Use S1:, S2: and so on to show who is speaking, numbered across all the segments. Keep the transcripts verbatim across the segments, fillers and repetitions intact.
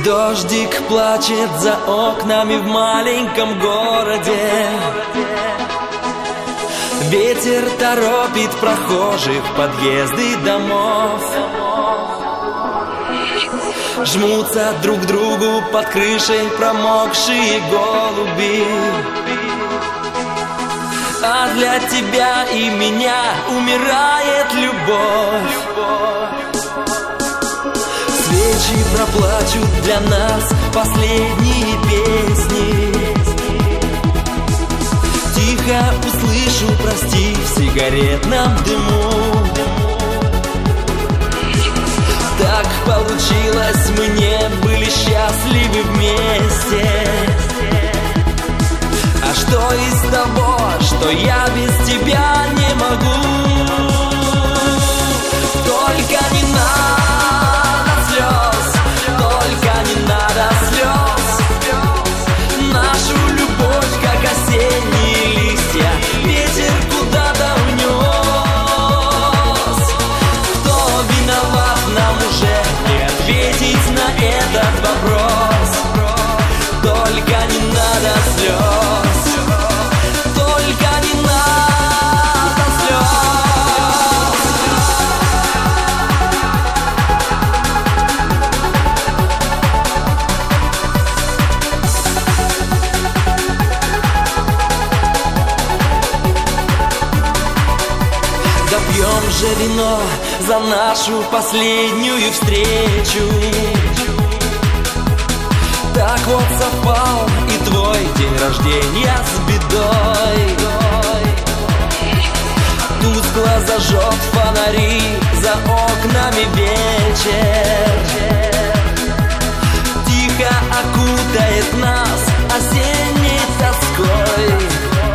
S1: Дождик плачет за окнами в маленьком городе. Ветер торопит прохожих в подъезды домов. Жмутся друг к другу под крышей промокшие голуби. А для тебя и меня умирает любовь. Свечи проплачут для нас последние песни. Тихо услышу «прости» в сигаретном дыму. Так получилось, мы не были счастливы вместе. А что из того, что я без тебя не могу? Только не надо слез, только не надо слез. Нашу любовь, как осенние листья, ветер куда-то унес. Кто виноват, нам уже не ответить на этот вопрос. Только не надо слез, только не надо слез. Допьем же вино за нашу последнюю встречу. Так вот совпал и твой день рождения с бедой. Тускло зажжет фонари, за окнами вечер. Тихо окутает нас осенней тоской.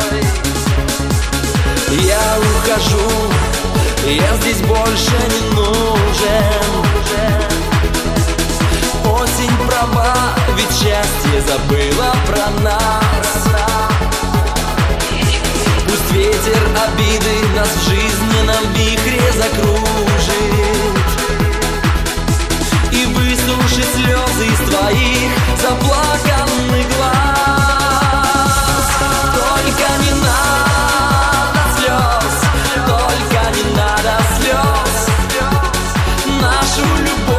S1: Я ухожу, я здесь больше не нужен. Осень права, ведь счастье забыла про нас. Пусть ветер обиды нас в жизненном вихре закружит и высушит слезы из твоих заплаканных глаз. Только не надо слез, только не надо слез. Нашу любовь